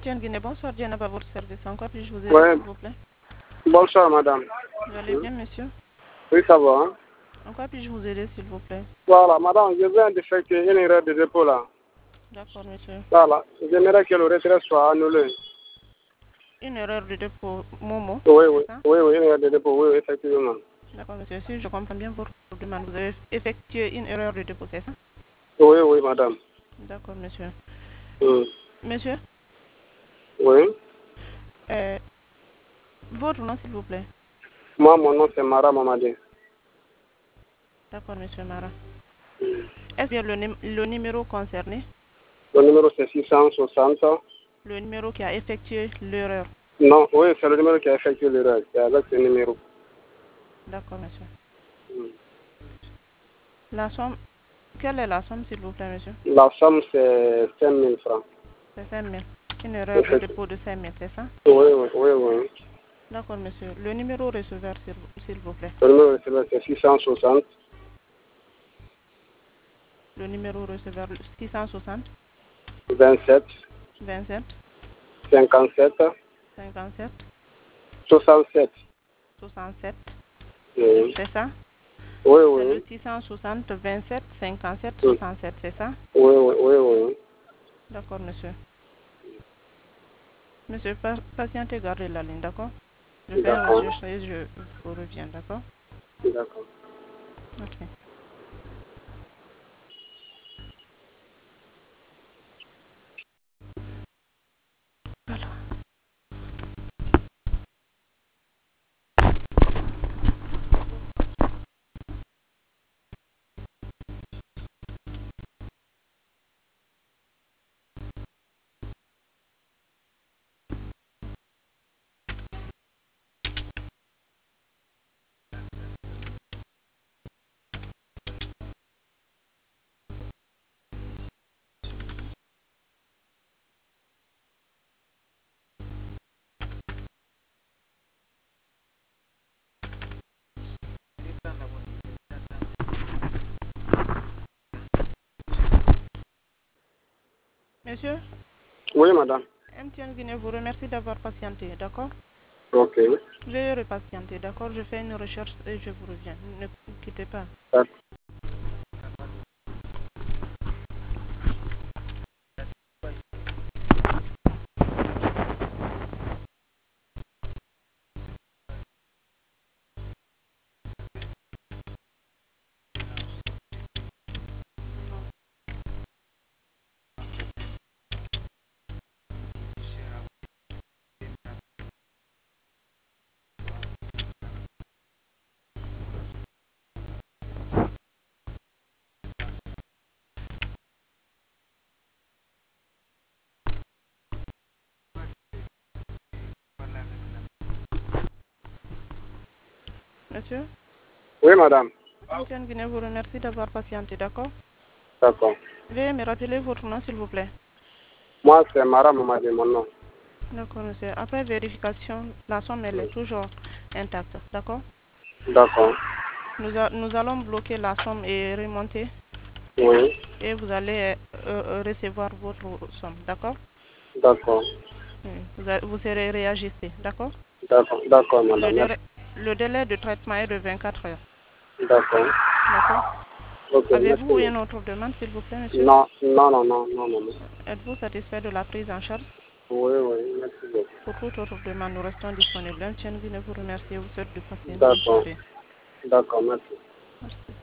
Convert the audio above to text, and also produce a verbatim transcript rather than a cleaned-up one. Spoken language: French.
M. Guinée, bonsoir, Diana, à votre service. Encore puis-je vous aider, Ouais. s'il vous plaît? Bonsoir, madame. Vous allez bien, monsieur? Oui, ça va. Hein? Encore puis-je vous aider, s'il vous plaît? Voilà, madame, je viens d'effectuer une erreur de dépôt là. D'accord, monsieur. Voilà, j'aimerais que le retrait soit annulé. Une erreur de dépôt Momo, Oui, oui, c'est ça? oui, oui, une erreur de dépôt, oui, effectivement. D'accord, monsieur. Si je comprends bien votre demande, vous avez effectué une erreur de dépôt, c'est ça? Oui, oui, madame. D'accord, monsieur. Mm. Monsieur, Oui. euh, votre nom, s'il vous plaît? Moi, mon nom, c'est Mara Mamadi. D'accord, monsieur Mara. Est-ce bien le, num- le numéro concerné? Le numéro, c'est six cent soixante. Le numéro qui a effectué l'erreur? Non, oui, c'est le numéro qui a effectué l'erreur. C'est avec ce numéro. D'accord, monsieur. Mm. La somme, quelle est la somme, s'il vous plaît, monsieur? La somme, c'est cinq mille francs. C'est cinq mille. Une erreur de Effect- dépôt de cinq mille, c'est ça? Oui, oui, oui, oui. D'accord, monsieur. Le numéro receveur, s'il s'il vous plaît. Le numéro, c'est six cent soixante. Le numéro receveur six cent soixante, vingt-sept. vingt-sept, cinquante-sept. cinquante-sept, soixante-sept. soixante-sept. Oui, C'est ça? oui, C'est le oui. six cent soixante, vingt-sept, cinquante-sept, Mm. soixante-sept, c'est ça? Oui, oui, oui, oui. D'accord, monsieur. Monsieur, pa- patientez, gardez la ligne, d'accord? Je fais une D'accord. recherche et je vous reviens, d'accord? D'accord. Ok. Voilà. Monsieur, Oui, madame. M T N Guinée vous remercie d'avoir patienté, d'accord? Ok. Veuillez repatienter, d'accord? Je fais une recherche et je vous reviens. Ne quittez pas. D'accord. Monsieur, Oui, madame. M T N Guinée vous remercie d'avoir patienté, d'accord? D'accord. Veuillez me rappeler votre nom, s'il vous plaît. Moi, c'est Mara Mamadi, mon nom. D'accord, monsieur. Après vérification, la somme, elle est toujours intacte, d'accord? D'accord. Nous, a- nous allons bloquer la somme et remonter Oui. et vous allez euh, euh, recevoir votre somme, d'accord? D'accord. Oui. Vous, a- vous serez réajusté, d'accord? D'accord. D'accord, Le, madame. Merci. délai- le délai de traitement est de vingt-quatre heures, D'accord. d'accord? Ok, merci. Avez-vous une autre demande, s'il vous plaît, monsieur? Non, non, non, non, non, non. non. Êtes-vous satisfait de la prise en charge? Oui, oui, merci beaucoup. Pour toute autre demande, nous restons disponibles. M. Tiengi vous remercie et vous souhaite de passer une bonne D'accord. soirée. D'accord, merci. Merci.